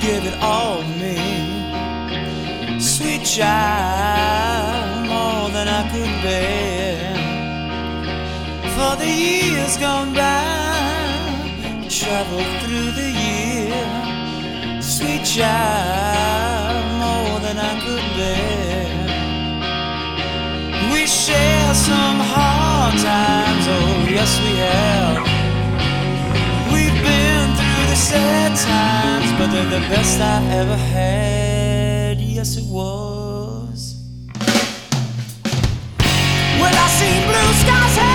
give it all to me. Sweet child, more than I could bear. For the years gone by, traveled through the year. Sweet child, more than I could bear. We share some hard times, oh yes we have. We've been through the sad times, but they're the best I ever had. Yes it was. Well, I seen blue skies.